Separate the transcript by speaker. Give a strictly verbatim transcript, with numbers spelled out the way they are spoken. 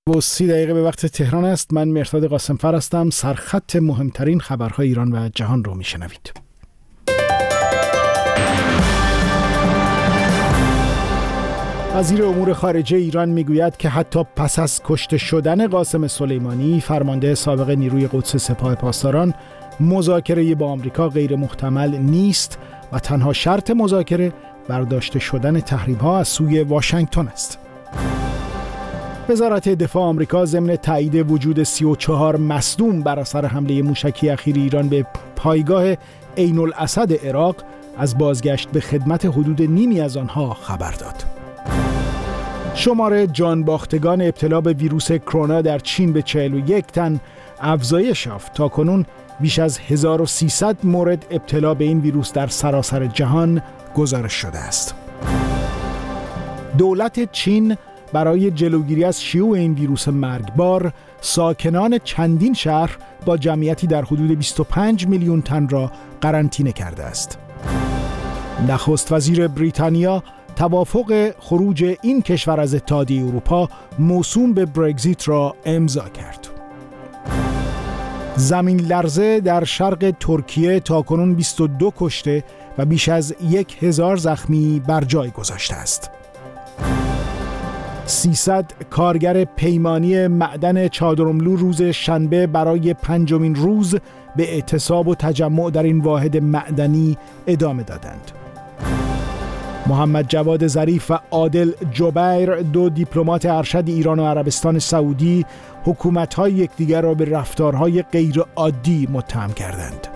Speaker 1: و سی دقیقه به وقت تهران است. من مهرداد قاسمفر هستم. سرخط مهمترین خبرهای ایران و جهان رو میشنوید. وزیر امور خارجه ایران میگوید که حتی پس از کشته شدن قاسم سلیمانی، فرمانده سابق نیروی قدس سپاه پاسداران، مذاکره با آمریکا غیر محتمل نیست و تنها شرط مذاکره برداشته شدن تحریم‌ها از سوی واشنگتن است. وزارت دفاع آمریکا ضمن تایید وجود سی و چهار مصدوم بر اثر حمله موشکی اخیر ایران به پایگاه عین الاسد عراق از بازگشت به خدمت حدود نیمی از آنها خبر داد. شمار جانباختگان ابتلا به ویروس کرونا در چین به چهل و یک تن افزایش یافت. تاکنون بیش از هزار و سیصد مورد ابتلا به این ویروس در سراسر جهان گزارش شده است. دولت چین برای جلوگیری از شیوع این ویروس مرگبار، ساکنان چندین شهر با جمعیتی در حدود بیست و پنج میلیون تن را قرنطینه کرده است. نخست وزیر بریتانیا توافق خروج این کشور از اتحادیه اروپا موسوم به برگزیت را امضا کرد. زمین لرزه در شرق ترکیه تاکنون بیست و دو کشته و بیش از یک هزار زخمی بر جای گذاشته است. سیصد کارگر پیمانی معدن چادرملو روز شنبه برای پنجمین روز به اعتصاب و تجمع در این واحد معدنی ادامه دادند. محمد جواد ظریف و عادل جبیر، دو دیپلمات ارشد ایران و عربستان سعودی، حکومت‌های یکدیگر را به رفتارهای غیر عادی متهم کردند.